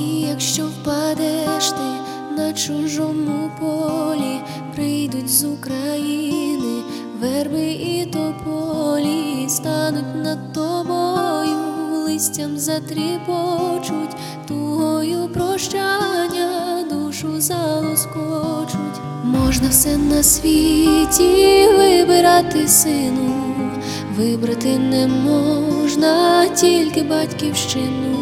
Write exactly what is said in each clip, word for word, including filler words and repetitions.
І якщо впадеш ти на чужому полі, прийдуть з України верби і тополі, стануть над тобою, листям затріпочуть, тугою прощання душу залоскочуть. Можна все на світі вибирати, сину, вибрати не можна тільки батьківщину.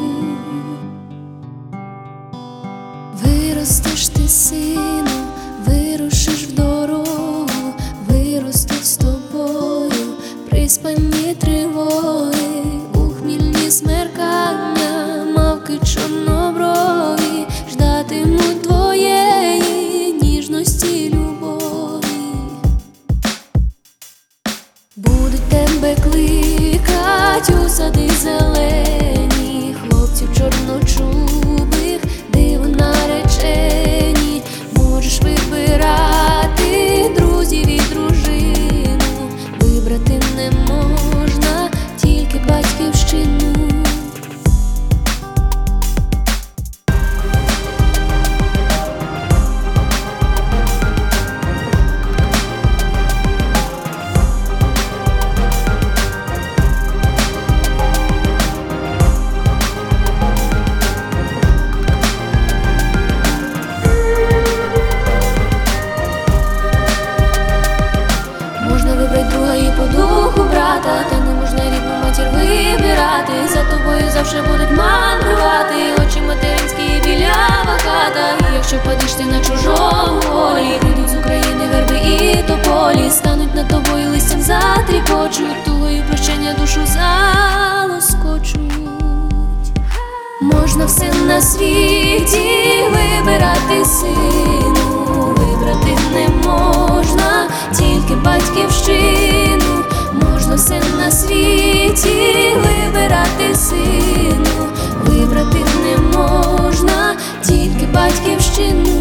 Виростеш ти, сину, вирушиш в дорогу, виростуть з тобою приспані тривоги, у хмільні смеркання, мавки чорноброві ждатимуть твоєї ніжності, любові. Будуть тебе кликать у сади зелені, хлопців чорночубих, диво наречені. Можеш вибирати друзів і дружину, вибрати не можна тільки батьківщину. Друга і по духу брата, та не можна рідну матір вибирати. За тобою завжди будуть мандрувати очі материнські і білява хата. І якщо падеш ти на чужому полі, прийдуть з України верби і тополі, стануть над тобою, листям затріпочуть, тугою прощання душу залоскочуть. Можна все на світі вибирати, сину, вибрати не можна тільки батьківщину. Можна все на світі вибирати, сину, вибрати не можна тільки батьківщину.